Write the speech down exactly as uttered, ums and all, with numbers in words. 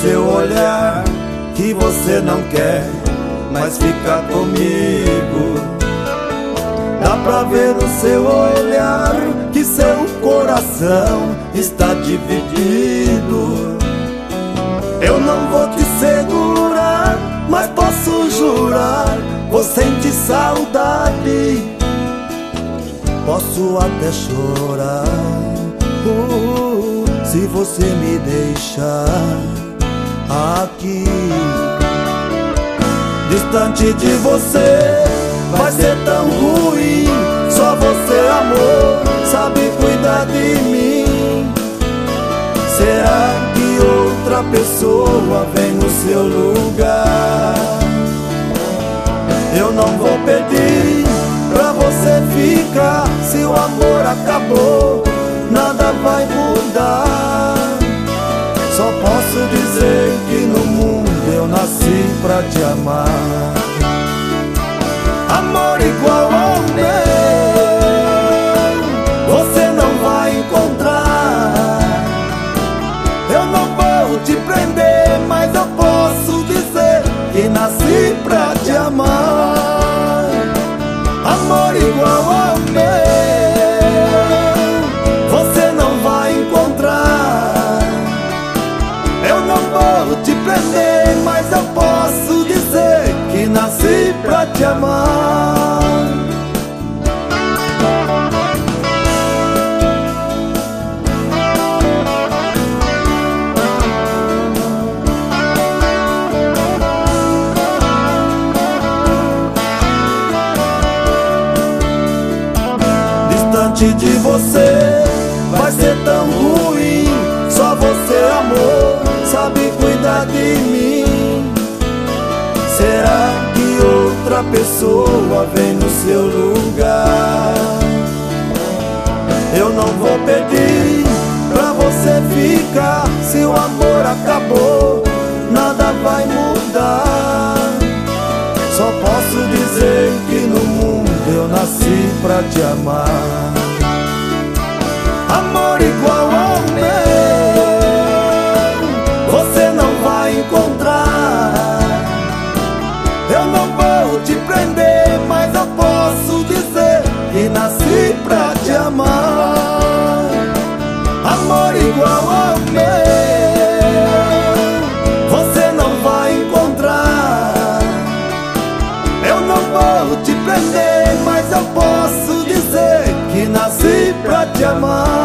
seu olhar que você não quer mais ficar comigo. Dá pra ver no seu olhar que seu coração está dividido. Eu não vou te segurar, mas posso jurar, vou sentir saudade. Posso até chorar, uh, se você me deixar aqui. Distante de você vai ser tão ruim. Só você, amor, sabe cuidar de mim. Será que outra pessoa vem no seu lugar? Eu não vou pedir pra você ficar. Se o amor acabou, nada vai mudar. Só posso dizer que no mundo eu nasci pra te amar. Amor igual ao meu você não vai encontrar. Eu não vou te prender, mas eu posso dizer que nasci pra te amar. Amor igual ao meu você não vai encontrar. Eu não vou te prender, mas eu posso dizer que nasci pra te amar. Distante de você vai ser tão ruim. Só você, amor, sabe cuidar de mim. Será que outra pessoa vem no seu lugar? Eu não vou pedir pra você ficar. Se o amor acabou, nada vai mudar. Só posso dizer que no mundo eu nasci pra te amar. Amor igual ao meu você não vai encontrar. Eu não vou te prender, mas eu posso dizer que nasci pra te amar. Amor igual ao meu você não vai encontrar. Eu não vou te prender, mas eu posso dizer que nasci pra te amar.